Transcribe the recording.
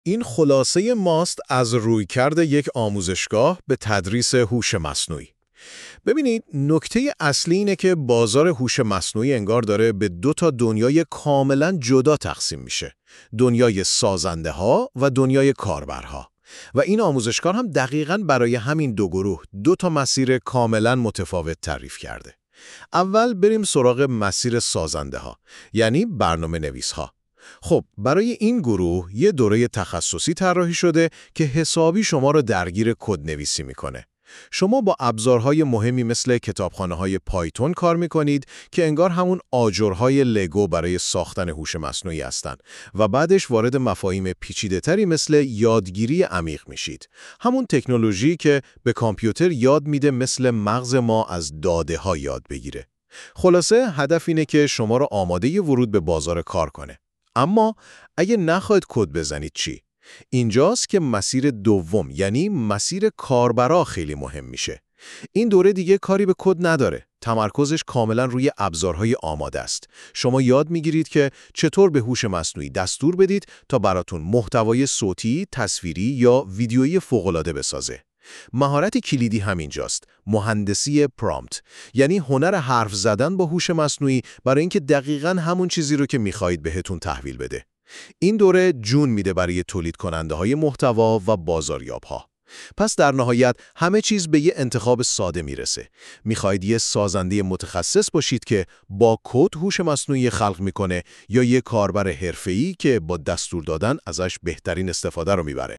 این خلاصه ماست از رویکرد یک آموزشگاه به تدریس هوش مصنوعی. ببینید، نکته اصلی اینه که بازار هوش مصنوعی انگار داره به دو تا دنیای کاملا جدا تقسیم میشه. دنیای سازنده ها و دنیای کاربرها. و این آموزشگاه هم دقیقاً برای همین دو گروه دو تا مسیر کاملا متفاوت تعریف کرده. اول بریم سراغ مسیر سازنده ها، یعنی برنامه نویس ها. خب برای این گروه یه دوره تخصصی طراحی شده که حسابی شما رو درگیر کدنویسی میکنه. شما با ابزارهای مهمی مثل کتابخانه‌های پایتون کار میکنید که انگار همون آجرهای لگو برای ساختن هوش مصنوعی هستن و بعدش وارد مفاهیم پیچیده‌تری مثل یادگیری عمیق میشید. همون تکنولوژی که به کامپیوتر یاد میده مثل مغز ما از داده‌ها یاد بگیره. خلاصه هدف اینه که شما رو آماده ورود به بازار کار کنه. اما اگه نخواید کد بزنید چی؟ اینجاست که مسیر دوم، یعنی مسیر کاربرا خیلی مهم میشه. این دوره دیگه کاری به کد نداره. تمرکزش کاملا روی ابزارهای آماده است. شما یاد میگیرید که چطور به هوش مصنوعی دستور بدید تا براتون محتوای صوتی، تصویری یا ویدیویی فوق‌العاده بسازه. مهارت کلیدی همینجاست، مهندسی پرامپت، یعنی هنر حرف زدن با هوش مصنوعی برای اینکه دقیقاً همون چیزی رو که میخواید بهتون تحویل بده. این دوره جون میده برای تولید کننده های محتوا و بازاریاب ها. پس در نهایت همه چیز به یه انتخاب ساده میرسه. میخواید یه سازنده متخصص باشید که با کد هوش مصنوعی خلق میکنه یا یه کاربر حرفه‌ای که با دستور دادن ازش بهترین استفاده رو میبره.